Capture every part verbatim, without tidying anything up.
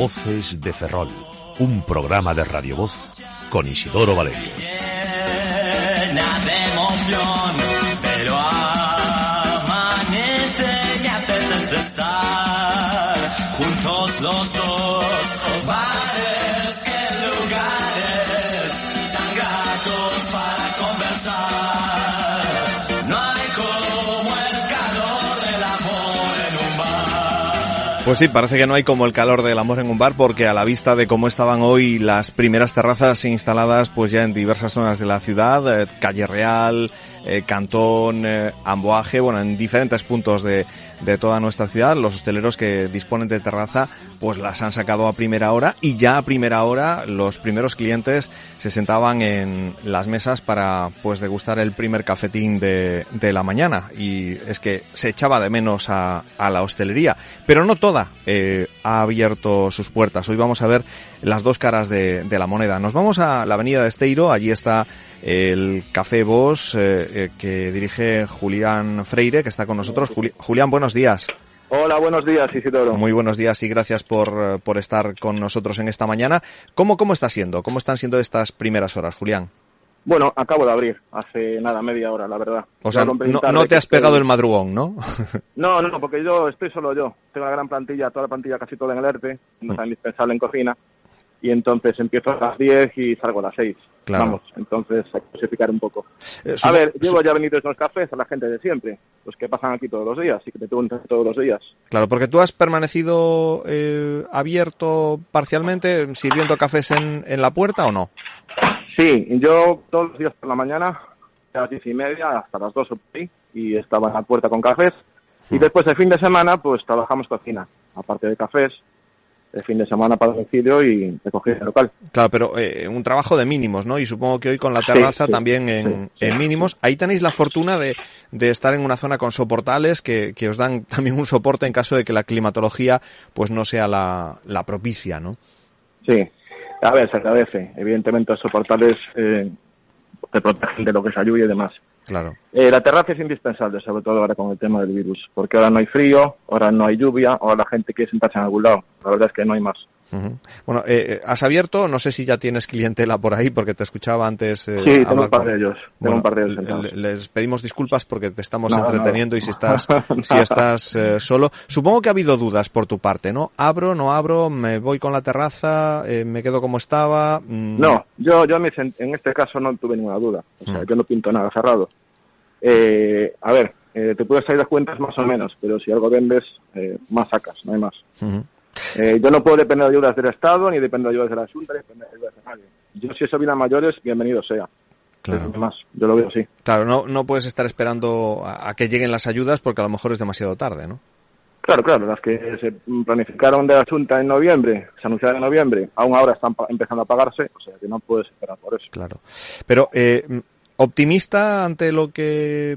Voces de Ferrol, un programa de Radio Voz con Isidoro Valerio. Llena de emoción, pero amanece y apetece estar juntos los dos. Bares que lugares tan gratos para conversar. No hay como el calor del amor en un bar. Pues sí, parece que no hay como el calor del amor en un bar, porque a la vista de cómo estaban hoy las primeras terrazas instaladas pues ya en diversas zonas de la ciudad, eh, Calle Real, eh, Cantón, eh, Amboaje, bueno, en diferentes puntos de, de toda nuestra ciudad, los hosteleros que disponen de terraza pues las han sacado a primera hora, y ya a primera hora los primeros clientes se sentaban en las mesas para pues degustar el primer cafetín de, de la mañana, y es que se echaba de menos a, a la hostelería, pero no toda eh, ha abierto sus puertas. Hoy vamos a ver las dos caras de, de la moneda. Nos vamos a la avenida de Esteiro, allí está el Café Bosch eh, eh, que dirige Julián Freire, que está con nosotros. Juli- Julián, buenos días. Hola, buenos días, Isidoro. Muy buenos días y gracias por, por estar con nosotros en esta mañana. ¿Cómo, cómo está siendo? ¿Cómo están siendo estas primeras horas, Julián? Bueno, acabo de abrir, hace nada, media hora, la verdad. O sea, no, no te has pegado el madrugón, ¿no? No, no, porque yo estoy solo yo. Tengo una gran plantilla, toda la plantilla casi toda en el ERTE, no está indispensable en cocina, y entonces empiezo a las diez y salgo a las seis. Claro. Vamos, entonces hay que justificar un poco. Eh, a ver, llevo ya venidos los cafés a la gente de siempre, los que pasan aquí todos los días y que te preguntan todos los días. Claro, porque tú has permanecido eh, abierto parcialmente, sirviendo cafés en, en la puerta, ¿o no? Sí, yo todos los días por la mañana, a las diez y media hasta las dos o por ahí, y estaba en la puerta con cafés. Y después el fin de semana, pues trabajamos cocina, aparte de cafés, el fin de semana para domicilio y recogida el local. Claro, pero eh, un trabajo de mínimos, ¿no? Y supongo que hoy con la terraza sí, sí, también en, sí, sí, en mínimos. Sí. Ahí tenéis la fortuna de, de estar en una zona con soportales que, que os dan también un soporte en caso de que la climatología pues no sea la, la propicia, ¿no? Sí. A ver, se agradece. Evidentemente los soportales eh, te protegen de lo que es la lluvia y demás. Claro. Eh, la terraza es indispensable, sobre todo ahora con el tema del virus, porque ahora no hay frío, ahora no hay lluvia, ahora la gente quiere sentarse en algún lado. La verdad es que no hay más. Uh-huh. Bueno, eh, has abierto, no sé si ya tienes clientela por ahí, porque te escuchaba antes. Eh, sí, tengo un par de ellos. Tengo bueno, un par de ellos sentados. Les pedimos disculpas porque te estamos nada, entreteniendo nada. y si estás, si estás eh, solo. Supongo que ha habido dudas por tu parte, ¿no? ¿Abro, no abro? ¿Me voy con la terraza? Eh, ¿Me quedo como estaba? Mm. No, yo, yo en este caso no tuve ninguna duda. O sea, mm. yo no pinto nada cerrado. Eh, a ver, eh, te puedes salir de cuentas más o menos, pero si algo vendes, eh, más sacas, no hay más. Uh-huh. Eh, yo no puedo depender de ayudas del Estado, ni depender de ayudas de la Junta, ni depender de ayudas de nadie. Yo, si eso viene a mayores, bienvenido sea. Claro. Más, yo lo veo así. Claro, no, no puedes estar esperando a, a que lleguen las ayudas porque a lo mejor es demasiado tarde, ¿no? Claro, claro, las que se planificaron de la Junta en noviembre, se anunciaron en noviembre, aún ahora están pa- empezando a pagarse, o sea que no puedes esperar por eso. Claro. Pero, eh, optimista ante lo que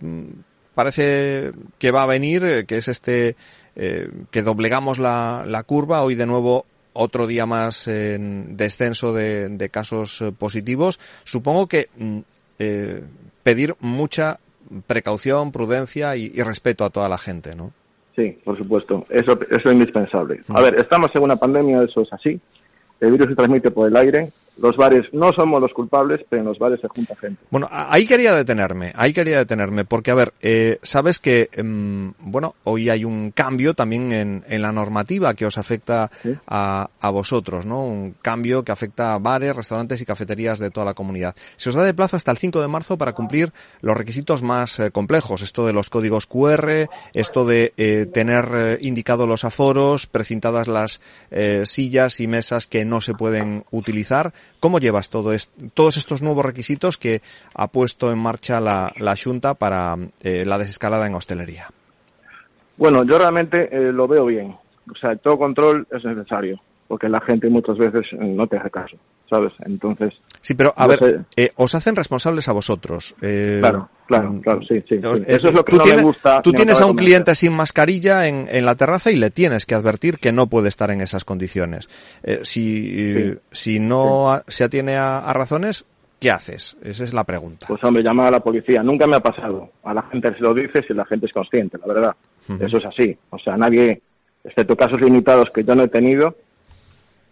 parece que va a venir, que es este, eh, que doblegamos la, la curva, hoy de nuevo otro día más en descenso de, de casos positivos. Supongo que eh, pedir mucha precaución, prudencia y, y respeto a toda la gente, ¿no? Sí, por supuesto, eso, eso es indispensable. A ver, estamos en una pandemia, eso es así, el virus se transmite por el aire. Los bares no somos los culpables, pero en los bares se junta gente. Bueno, ahí quería detenerme, ahí quería detenerme, porque a ver, eh, sabes que, eh, bueno, hoy hay un cambio también en, en la normativa que os afecta ¿sí? a, a vosotros, ¿no? Un cambio que afecta a bares, restaurantes y cafeterías de toda la comunidad. Se os da de plazo hasta el cinco de marzo para cumplir los requisitos más eh, complejos, esto de los códigos cu erre, esto de eh, tener eh, indicados los aforos, precintadas las eh, sillas y mesas que no se pueden utilizar. ¿Cómo llevas todo est- todos estos nuevos requisitos que ha puesto en marcha la, la Xunta para eh, la desescalada en hostelería? Bueno, yo realmente eh, lo veo bien. O sea, todo control es necesario, porque la gente muchas veces no te hace caso, ¿sabes? Entonces... Sí, pero a no ver, sé. eh, os hacen responsables a vosotros. Eh, claro, claro, claro, sí, sí. os, sí. Eso es lo que tú no tienes, me gusta. Tú tienes a un comer. cliente sin mascarilla en, en la terraza y le tienes que advertir que no puede estar en esas condiciones. Eh, si, sí. si no sí. se atiene a, a razones, ¿qué haces? Esa es la pregunta. Pues hombre, llama a la policía. Nunca me ha pasado. A la gente se lo dice si la gente es consciente, la verdad. Uh-huh. Eso es así. O sea, nadie, excepto casos limitados que yo no he tenido,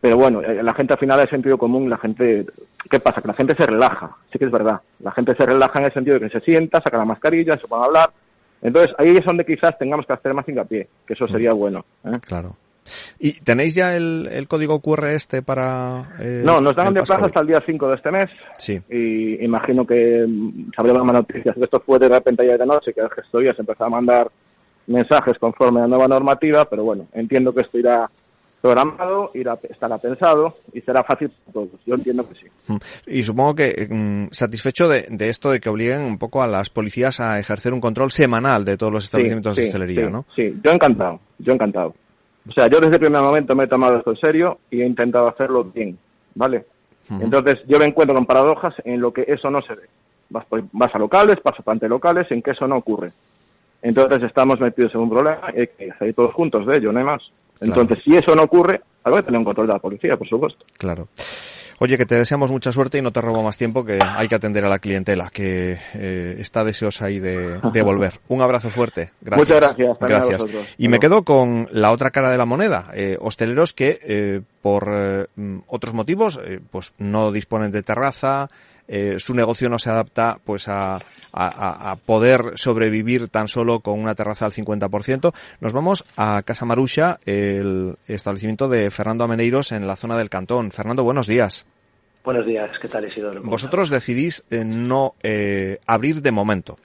pero bueno, la gente al final es sentido común, la gente, ¿qué pasa? Que la gente se relaja, sí que es verdad, la gente se relaja en el sentido de que se sienta, saca la mascarilla, se puede hablar, entonces ahí es donde quizás tengamos que hacer más hincapié, que eso sería bueno. ¿eh? Claro. ¿Y tenéis ya el, el código cu erre este para...? Eh, no, nos dan de plazo hasta el día cinco de este mes. Sí. Y imagino que sabremos más noticias. Esto fue de repente ayer de noche, que el gestoría se empezó a mandar mensajes conforme a la nueva normativa, pero bueno, entiendo que esto irá programado, irá, estará pensado y será fácil para todos. Yo entiendo que sí. Y supongo que mmm, satisfecho de, de esto de que obliguen un poco a las policías a ejercer un control semanal de todos los establecimientos sí, de sí, hostelería, sí, ¿no? Sí, yo encantado, yo encantado. O sea, yo desde el primer momento me he tomado esto en serio y he intentado hacerlo bien, ¿vale? Uh-huh. Entonces, yo me encuentro con paradojas en lo que eso no se ve. Vas, vas a locales, pasas ante locales en que eso no ocurre. Entonces, estamos metidos en un problema y hay que salir todos juntos de ello, no hay más. Entonces, claro. Si eso no ocurre, algo hay que tener un control de la policía, por supuesto. Claro. Oye, que te deseamos mucha suerte y no te robo más tiempo, que hay que atender a la clientela, que eh, está deseosa ahí de, de volver. Un abrazo fuerte. Gracias. Muchas gracias. Gracias. A vosotros. Y me quedo con la otra cara de la moneda. Eh, hosteleros que, eh, por eh, otros motivos, eh, pues no disponen de terraza, eh, su negocio no se adapta pues a, a, a poder sobrevivir tan solo con una terraza al cincuenta por ciento. Nos vamos a Casa Maruxa, el establecimiento de Fernando Ameneiros en la zona del Cantón. Fernando, buenos días. Buenos días, ¿qué tal, Isidoro? Vosotros decidís eh, no eh, abrir de momento.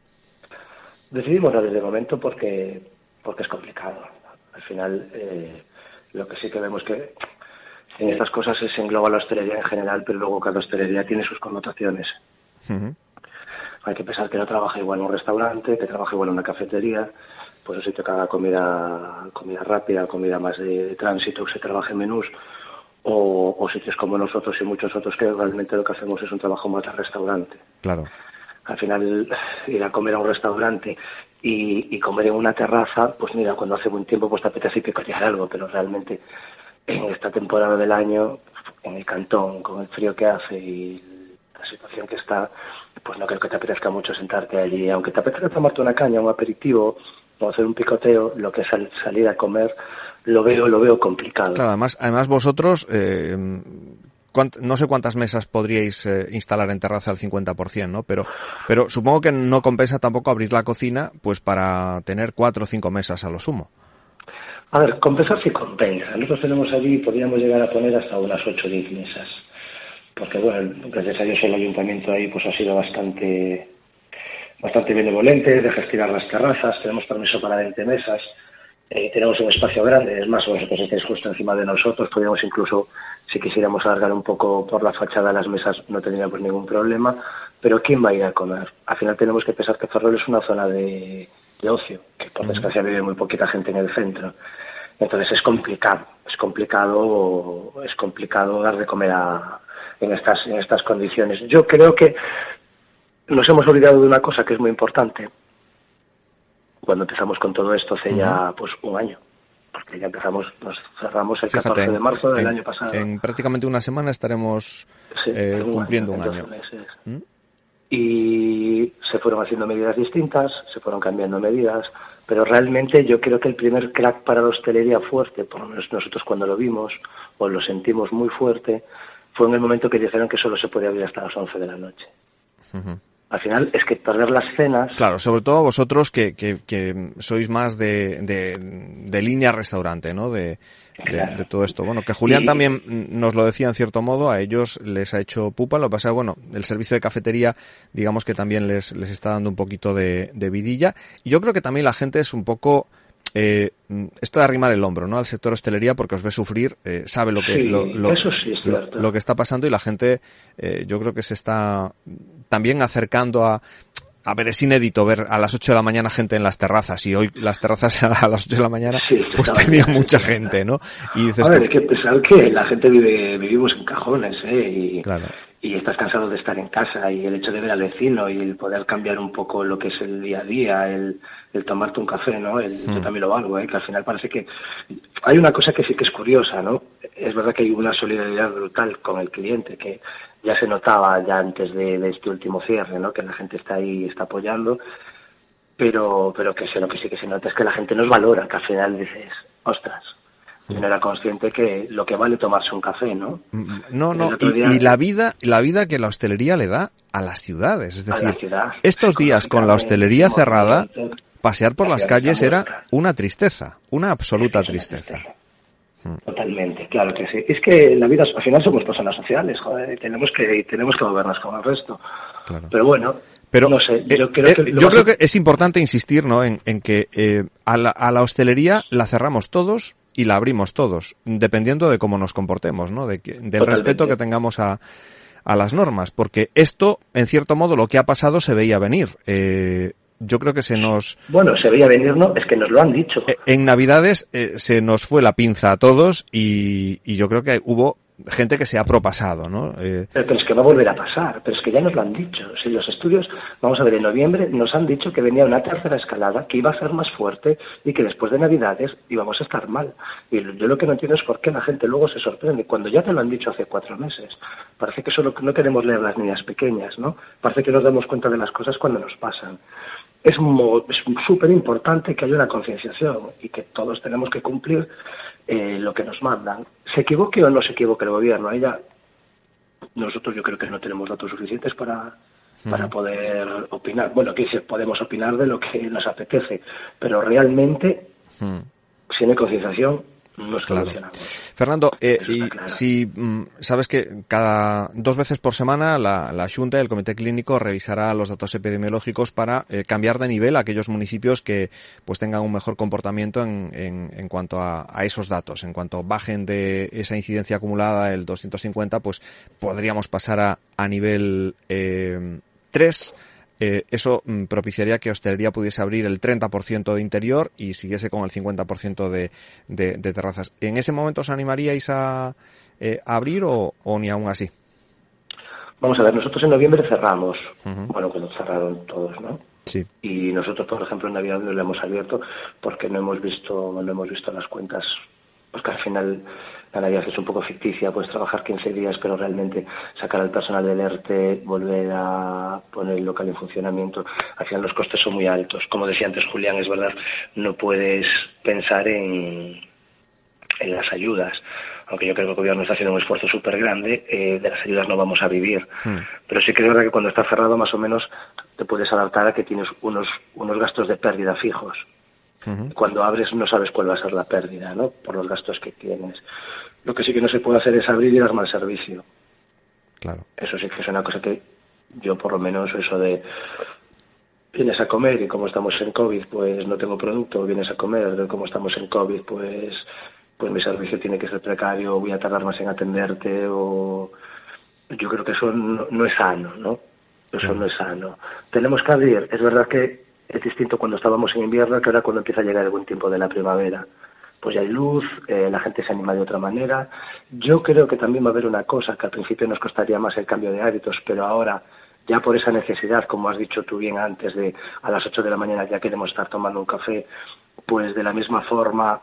Decidimos no abrir de momento porque porque es complicado. Al final, eh, lo que sí que vemos que en estas cosas se engloba la hostelería en general, pero luego cada hostelería tiene sus connotaciones. Uh-huh. Hay que pensar que no trabaja igual en un restaurante, que trabaja igual en una cafetería, pues un sitio que haga comida, comida rápida, comida más de, de tránsito, que se trabaje en menús, o, o sitios como nosotros y muchos otros que realmente lo que hacemos es un trabajo más de restaurante. Claro. Al final, ir a comer a un restaurante y, y comer en una terraza, pues mira, cuando hace buen tiempo pues te apetece picotear algo, pero realmente en esta temporada del año, en el Cantón, con el frío que hace y la situación que está, pues no creo que te apetezca mucho sentarte allí. Aunque te apetezca tomarte una caña, un aperitivo o hacer un picoteo, lo que es sal, salir a comer, lo veo lo veo complicado. Claro, además, además vosotros, eh, no sé cuántas mesas podríais eh, instalar en terraza al cincuenta por ciento, ¿no? Pero, pero supongo que no compensa tampoco abrir la cocina pues para tener cuatro o cinco mesas a lo sumo. A ver, compensar sí compensa. Nosotros tenemos allí, podríamos llegar a poner hasta unas ocho o diez mesas. Porque, bueno, gracias a Dios el ayuntamiento ahí pues ha sido bastante bastante benevolente de gestionar las terrazas. Tenemos permiso para veinte mesas. Eh, tenemos un espacio grande. Es más, vosotros estáis justo encima de nosotros. Podríamos incluso, si quisiéramos alargar un poco por la fachada de las mesas, no tendríamos ningún problema. Pero ¿quién va a ir a comer? Al final tenemos que pensar que Ferrol es una zona de, de ocio, que por desgracia vive muy poquita gente en el centro. Entonces es complicado, es complicado, es complicado dar de comer a, en estas, en estas condiciones. Yo creo que nos hemos olvidado de una cosa que es muy importante. Cuando empezamos con todo esto hace uh-huh. ya pues un año, porque ya empezamos, nos cerramos el Fíjate, catorce de marzo del en, año pasado. En prácticamente una semana estaremos sí, eh, un cumpliendo año, un año. Meses. ¿Mm? Y se fueron haciendo medidas distintas, se fueron cambiando medidas, pero realmente yo creo que el primer crack para la hostelería fuerte, por lo menos nosotros cuando lo vimos, o lo sentimos muy fuerte, fue en el momento que dijeron que solo se podía abrir hasta las once de la noche. Uh-huh. Al final es que perder las cenas... Claro, sobre todo vosotros que, que, que sois más de, de, de línea restaurante, ¿no? De, claro. de, de todo esto. Bueno, que Julián y... también nos lo decía en cierto modo, a ellos les ha hecho pupa. Lo que pasa es, bueno, el servicio de cafetería, digamos que también les, les está dando un poquito de, de vidilla. Y yo creo que también la gente es un poco... Eh, esto de arrimar el hombro, ¿no? Al sector hostelería porque os ve sufrir, eh, sabe lo que sí, lo, lo, eso sí es lo, lo que está pasando y la gente, eh, yo creo que se está también acercando a a ver, es inédito ver a las ocho de la mañana gente en las terrazas y hoy las terrazas a las ocho de la mañana sí, pues tenía mucha gente, ¿no? Y dices, a ver, hay que pensar que la gente vive, vivimos en cajones, ¿eh? Y, claro. y estás cansado de estar en casa y el hecho de ver al vecino y el poder cambiar un poco lo que es el día a día, el, el tomarte un café, ¿no? El, mm. Yo también lo valgo, ¿eh? Que al final parece que hay una cosa que sí que es curiosa, ¿no? Es verdad que hay una solidaridad brutal con el cliente que ya se notaba ya antes de, de este último cierre, ¿no? Que la gente está ahí, está apoyando, pero pero que sé, lo que sí que se nota es que la gente nos valora, que al final dices, ostras, Yo no era consciente que lo que vale tomarse un café, ¿no? No, no, y, día... y la vida la vida que la hostelería le da a las ciudades. Es decir, ciudad, estos días con la hostelería cerrada, pasear por las calles era una tristeza, una absoluta tristeza. Totalmente, claro que sí. Es que la vida, al final somos personas sociales, joder, y tenemos que, tenemos que movernos como el resto. Claro. Pero bueno... Pero no sé, yo eh, creo, eh, que, yo creo a... que es importante insistir, ¿no?, en, en que eh, a, la, a la hostelería la cerramos todos y la abrimos todos, dependiendo de cómo nos comportemos, ¿no?, de que, del Totalmente. respeto que tengamos a, a las normas, porque esto, en cierto modo, lo que ha pasado se veía venir. Eh, yo creo que se nos... Bueno, se veía venir, ¿no? Es que nos lo han dicho. En Navidades eh, se nos fue la pinza a todos y, y yo creo que hubo gente que se ha propasado, ¿no? Eh... Pero, pero es que va a volver a pasar, pero es que ya nos lo han dicho. Si los estudios, vamos a ver, en noviembre nos han dicho que venía una tercera escalada, que iba a ser más fuerte y que después de Navidades íbamos a estar mal. Y yo lo que no entiendo es por qué la gente luego se sorprende, cuando ya te lo han dicho hace cuatro meses. Parece que solo no queremos leer las niñas pequeñas, ¿no? Parece que nos damos cuenta de las cosas cuando nos pasan. Es súper importante que haya una concienciación y que todos tenemos que cumplir eh, lo que nos mandan. Se equivoque o no se equivoque el gobierno, ahí ya nosotros yo creo que no tenemos datos suficientes para, para poder opinar. Bueno, que podemos opinar de lo que nos apetece, pero realmente, mm. si no hay concienciación, no es claro. Fernando, eh, y claro. si mm, sabes que cada dos veces por semana la, la Xunta y el Comité Clínico revisará los datos epidemiológicos para eh, cambiar de nivel a aquellos municipios que pues tengan un mejor comportamiento en, en, en cuanto a, a esos datos. En cuanto bajen de esa incidencia acumulada el doscientos cincuenta, pues podríamos pasar a, a nivel eh, tres. Eh, eso mm, propiciaría que hostelería pudiese abrir el treinta por ciento de interior y siguiese con el cincuenta por ciento de, de, de terrazas. ¿En ese momento os animaríais a, eh, a abrir o, o ni aún así? Vamos a ver, nosotros en noviembre cerramos. Uh-huh. Bueno, cuando cerraron todos, ¿no? Sí. Y nosotros, por ejemplo, en Navidad no lo hemos abierto porque no hemos visto, no hemos visto las cuentas, porque al final la Navidad es un poco ficticia, puedes trabajar quince días, pero realmente sacar al personal del ERTE, volver a poner el local en funcionamiento, al final los costes son muy altos. Como decía antes Julián, es verdad, no puedes pensar en, en las ayudas, aunque yo creo que el gobierno está haciendo un esfuerzo súper grande, eh, de las ayudas no vamos a vivir. Hmm. Pero sí que es verdad que cuando está cerrado más o menos te puedes adaptar a que tienes unos, unos gastos de pérdida fijos. Uh-huh. Cuando abres no sabes cuál va a ser la pérdida, ¿no?, por los gastos que tienes. Lo que sí que no se puede hacer es abrir y dar mal servicio. Claro. Eso sí que es una cosa que yo, por lo menos, eso de vienes a comer y como estamos en COVID, pues no tengo producto, vienes a comer, de como estamos en COVID, pues pues mi servicio tiene que ser precario, voy a tardar más en atenderte, o yo creo que eso no, no es sano, ¿no? Eso uh-huh. no es sano. Tenemos que abrir, es verdad que es distinto cuando estábamos en invierno que ahora cuando empieza a llegar el buen tiempo de la primavera. Pues ya hay luz, eh, la gente se anima de otra manera. Yo creo que también va a haber una cosa que al principio nos costaría más el cambio de hábitos, pero ahora, ya por esa necesidad, como has dicho tú bien antes, de a las ocho de la mañana ya queremos estar tomando un café, pues de la misma forma,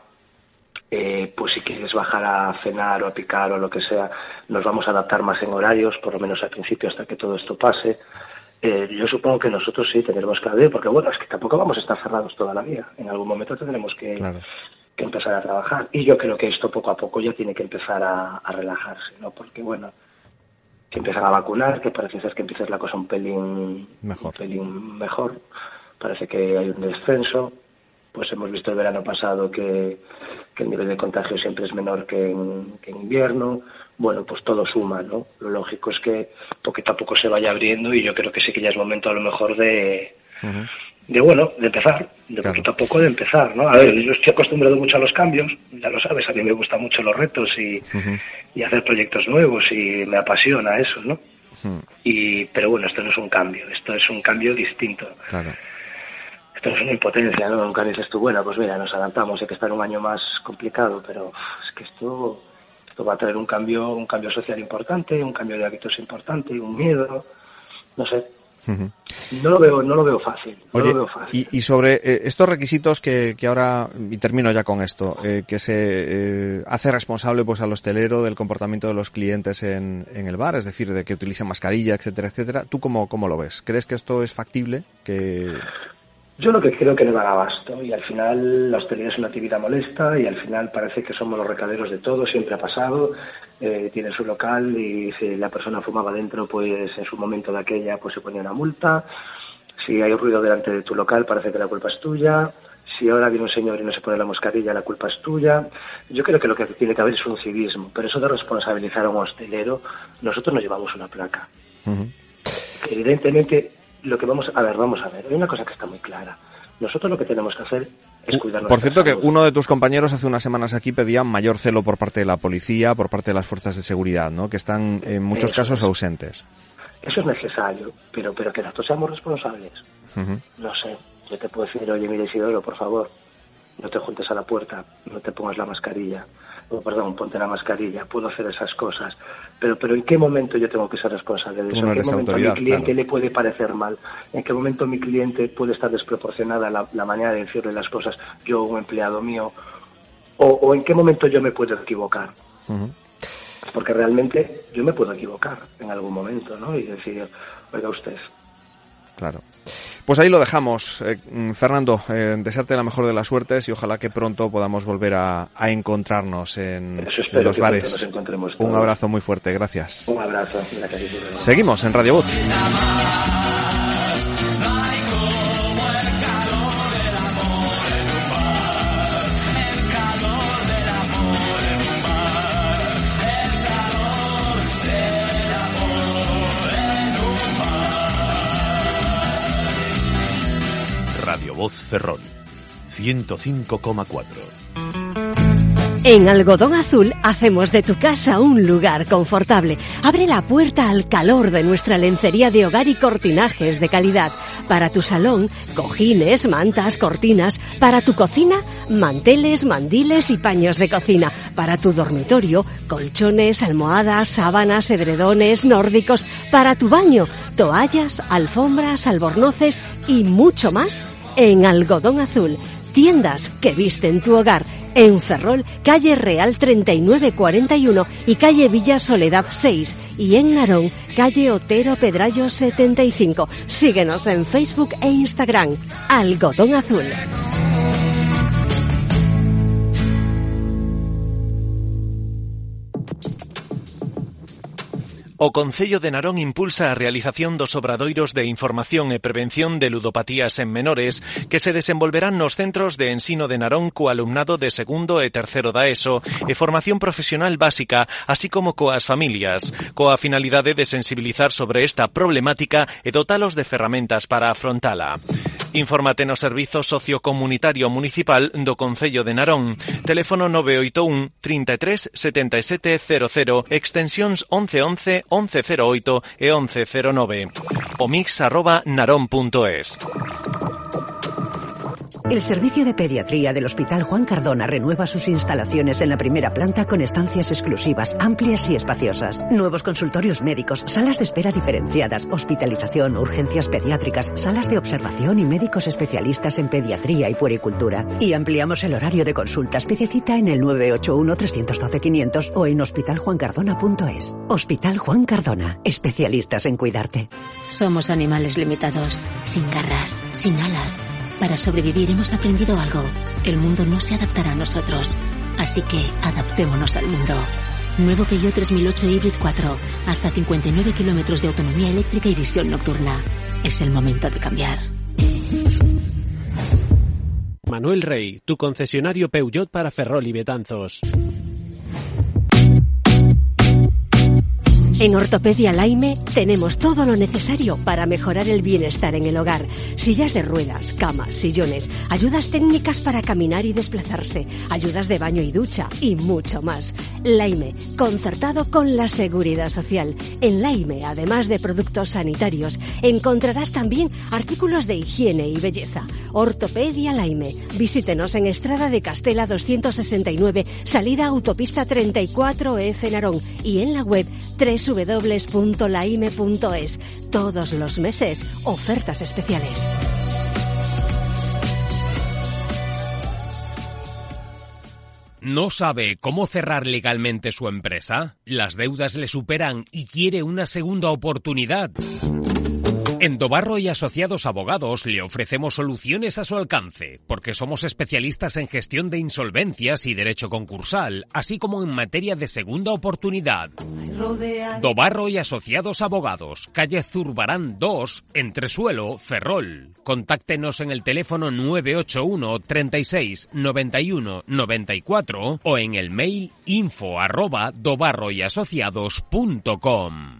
eh, pues si quieres bajar a cenar o a picar o lo que sea, nos vamos a adaptar más en horarios, por lo menos al principio hasta que todo esto pase. Eh, yo supongo que nosotros sí tendremos que abrir, porque bueno, es que tampoco vamos a estar cerrados toda la vida. En algún momento tendremos que, claro. que empezar a trabajar. Y yo creo que esto poco a poco ya tiene que empezar a, a relajarse, ¿no? Porque bueno, que empiezan a vacunar, que parece ser que empieza la cosa un pelín mejor. Un pelín mejor. Parece que hay un descenso. Pues hemos visto el verano pasado que, que el nivel de contagio siempre es menor que en, que en invierno. Bueno, pues todo suma, ¿no? Lo lógico es que poquito a poco se vaya abriendo y yo creo que sí que ya es momento a lo mejor de, uh-huh. de bueno, de empezar, de claro. poquito a poco de empezar, ¿no? A ver, yo estoy acostumbrado mucho a los cambios, ya lo sabes, a mí me gustan mucho los retos y, uh-huh. y hacer proyectos nuevos y me apasiona eso, ¿no? Uh-huh. Y, pero bueno, esto no es un cambio, esto es un cambio distinto. Claro. Esto es una impotencia, ¿no? Nunca dices tú, bueno, pues mira, nos adaptamos, sé que está en un año más complicado, pero es que esto... Esto va a traer un cambio, un cambio social importante, un cambio de hábitos importante, un miedo, no sé. Uh-huh. No lo veo, no lo veo fácil. No Oye, lo veo fácil. Y, y sobre eh, estos requisitos que, que ahora, y termino ya con esto, eh, que se eh, hace responsable pues al hostelero del comportamiento de los clientes en, en el bar, es decir, de que utilicen mascarilla, etcétera, etcétera. ¿Tú cómo, cómo lo ves? ¿Crees que esto es factible? Que Yo lo que creo que no dan abasto y al final la hostelería es una actividad molesta y al final parece que somos los recaderos de todo, siempre ha pasado, eh, tiene su local y si la persona fumaba dentro, pues en su momento de aquella pues se ponía una multa, si hay ruido delante de tu local parece que la culpa es tuya, si ahora viene un señor y no se pone la mascarilla la culpa es tuya. Yo creo que lo que tiene que haber es un civismo, pero eso de responsabilizar a un hostelero, nosotros nos llevamos una placa. Uh-huh. Que evidentemente... Lo que vamos a ver, vamos a ver, hay una cosa que está muy clara. Nosotros lo que tenemos que hacer es cuidarnos. Por cierto, que uno de tus compañeros hace unas semanas aquí pedía mayor celo por parte de la policía, por parte de las fuerzas de seguridad, ¿no? Que están en muchos Eso casos es. ausentes. Eso es necesario, pero pero que nosotros seamos responsables. Uh-huh. No sé, yo te puedo decir, oye, mire Isidoro, por favor, no te juntes a la puerta, no te pongas la mascarilla. Oh, perdón, ponte la mascarilla, puedo hacer esas cosas, pero pero ¿en qué momento yo tengo que ser responsable de eso? ¿En qué momento a mi cliente claro. le puede parecer mal? ¿En qué momento mi cliente puede estar desproporcionada la, la manera de decirle las cosas, yo un empleado mío? ¿O, o en qué momento yo me puedo equivocar? Uh-huh. Porque realmente yo me puedo equivocar en algún momento, ¿no? Y decir, oiga usted. Claro. Pues ahí lo dejamos. Eh, Fernando, eh, desearte la mejor de las suertes y ojalá que pronto podamos volver a, a encontrarnos en, en los bares. Un abrazo muy fuerte, gracias. Un abrazo. Gracias. Seguimos en Radio Voz. Radio Voz Ferrol, ciento cinco coma cuatro. En Algodón Azul hacemos de tu casa un lugar confortable. Abre la puerta al calor de nuestra lencería de hogar y cortinajes de calidad. Para tu salón, cojines, mantas, cortinas. Para tu cocina, manteles, mandiles y paños de cocina. Para tu dormitorio, colchones, almohadas, sábanas, edredones, nórdicos. Para tu baño, toallas, alfombras, albornoces y mucho más en Algodón Azul. Tiendas que visten tu hogar. En Ferrol, calle Real treinta y nueve cuarenta y uno y calle Villa Soledad seis. Y en Narón, calle Otero Pedrayo setenta y cinco. Síguenos en Facebook e Instagram. Algodón Azul. O Concello de Narón impulsa a realización dos obradoiros de información e prevención de ludopatías en menores que se desenvolverán nos centros de ensino de Narón co alumnado de segundo e terceiro da ESO e formación profesional básica, así como coas familias, coa finalidade de sensibilizar sobre esta problemática e dotalos de ferramentas para afrontala. Infórmate no Servizo Sociocomunitario Municipal do Concello de Narón. Teléfono nove oito un, trinta e tres, setenta e sete cero cero, extensións once once, once cero oito e once cero nove. O mix arroba narón punto es. El servicio de pediatría del Hospital Juan Cardona renueva sus instalaciones en la primera planta con estancias exclusivas, amplias y espaciosas. Nuevos consultorios médicos, salas de espera diferenciadas, hospitalización, urgencias pediátricas, salas de observación y médicos especialistas en pediatría y puericultura. Y ampliamos el horario de consultas. Pide cita en el nueve ocho uno, tres uno dos, quinientos o en hospital juan cardona punto es. Hospital Juan Cardona, especialistas en cuidarte. Somos animales limitados, sin garras, sin alas. Para sobrevivir hemos aprendido algo. El mundo no se adaptará a nosotros. Así que adaptémonos al mundo. Nuevo Peugeot tres mil ocho Hybrid cuatro. Hasta cincuenta y nueve kilómetros de autonomía eléctrica y visión nocturna. Es el momento de cambiar. Manuel Rey, tu concesionario Peugeot para Ferrol y Betanzos. En Ortopedia Laime tenemos todo lo necesario para mejorar el bienestar en el hogar. Sillas de ruedas, camas, sillones, ayudas técnicas para caminar y desplazarse, ayudas de baño y ducha y mucho más. Laime, concertado con la Seguridad Social. En Laime, además de productos sanitarios, encontrarás también artículos de higiene y belleza. Ortopedia Laime. Visítenos en Estrada de Castela doscientos sesenta y nueve, salida autopista treinta y cuatro F Narón y en la web doble u doble u doble u punto laime punto es. Todos los meses, ofertas especiales. ¿No sabe cómo cerrar legalmente su empresa? ¿Las deudas le superan y quiere una segunda oportunidad? En Dobarro y Asociados Abogados le ofrecemos soluciones a su alcance, porque somos especialistas en gestión de insolvencias y derecho concursal, así como en materia de segunda oportunidad. Dobarro y Asociados Abogados, calle Zurbarán dos, Entresuelo, Ferrol. Contáctenos en el teléfono nueve ocho uno, treinta y seis, noventa y uno, noventa y cuatro o en el mail info arroba dobarroyasociados punto com.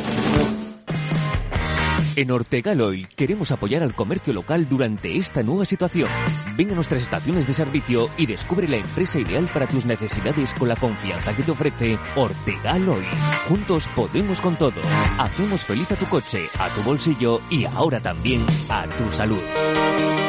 En Ortegal Oil queremos apoyar al comercio local durante esta nueva situación. Ven a nuestras estaciones de servicio y descubre la empresa ideal para tus necesidades con la confianza que te ofrece Ortegal Oil. Juntos podemos con todo. Hacemos feliz a tu coche, a tu bolsillo y ahora también a tu salud.